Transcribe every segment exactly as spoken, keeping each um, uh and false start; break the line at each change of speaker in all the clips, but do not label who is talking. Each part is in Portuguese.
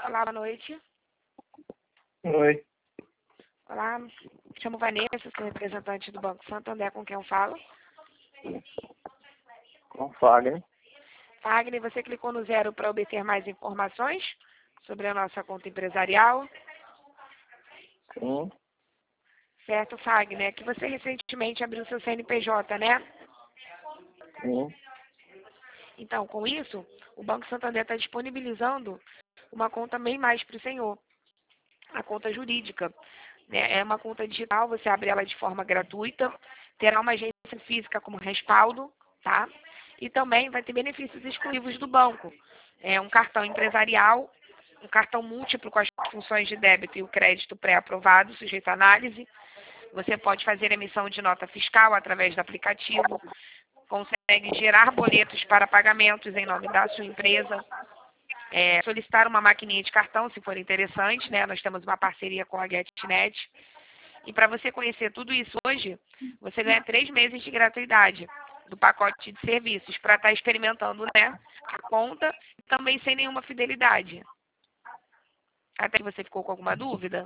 Olá, boa noite.
Oi,
Olá, me chamo Vanessa, sou representante do Banco Santander, com quem eu falo.
com Fagner.
Fagner, você clicou no zero para obter mais informações sobre a nossa conta empresarial.
Sim,
Certo, Fagner, é que você recentemente abriu seu C N P J, né?
sim,
Então, com isso, o Banco Santander está disponibilizando uma conta bem mais para o senhor, a conta jurídica. Né? É uma conta digital, você abre ela de forma gratuita, terá uma agência física como respaldo, tá? E também vai ter benefícios exclusivos do banco. É um cartão empresarial, um cartão múltiplo com as funções de débito e o crédito pré-aprovado, sujeito à análise. Você pode fazer emissão de nota fiscal através do aplicativo, consegue gerar boletos para pagamentos em nome da sua empresa, é, solicitar uma maquininha de cartão, se for interessante, né? Nós temos uma parceria com a GetNet. E para você conhecer tudo isso hoje, você ganha três meses de gratuidade do pacote de serviços para estar experimentando, né, a conta, também sem nenhuma fidelidade. Até que você ficou com alguma dúvida?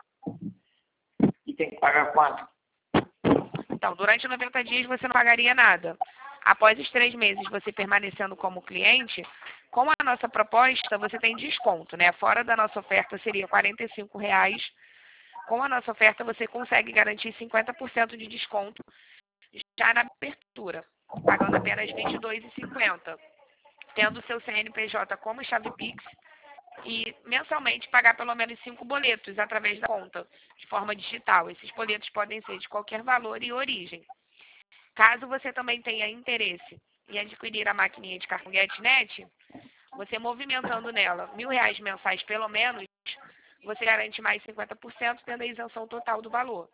e tem que pagar quanto?
Então, durante noventa dias você não pagaria nada. Após os três meses você permanecendo como cliente, com a nossa proposta você tem desconto, né? Fora da nossa oferta seria quarenta e cinco reais. Com a nossa oferta você consegue garantir cinquenta por cento de desconto já na abertura, pagando apenas vinte e dois reais e cinquenta centavos, tendo seu C N P J como chave Pix e mensalmente pagar pelo menos cinco boletos através da conta, de forma digital. Esses boletos podem ser de qualquer valor e origem. Caso você também tenha interesse em adquirir a maquininha de cartão GetNet, você movimentando nela mil reais mensais pelo menos, você garante mais cinquenta por cento, tendo a isenção total do valor.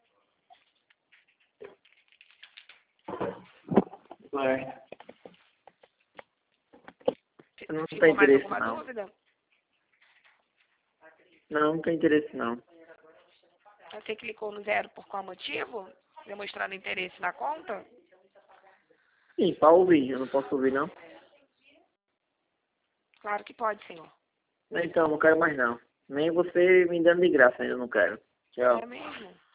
É. Eu não
Ficou
tenho
mais
interesse,
alguma
não.
dúvida?
Não, não tenho interesse, não.
Você clicou no zero por qual motivo? Demonstrando interesse na conta?
Sim, para ouvir, eu não posso ouvir, não.
Claro que pode, senhor.
Então, não quero mais, não. Nem você me dando de graça ainda, eu não quero. Tchau.
É mesmo?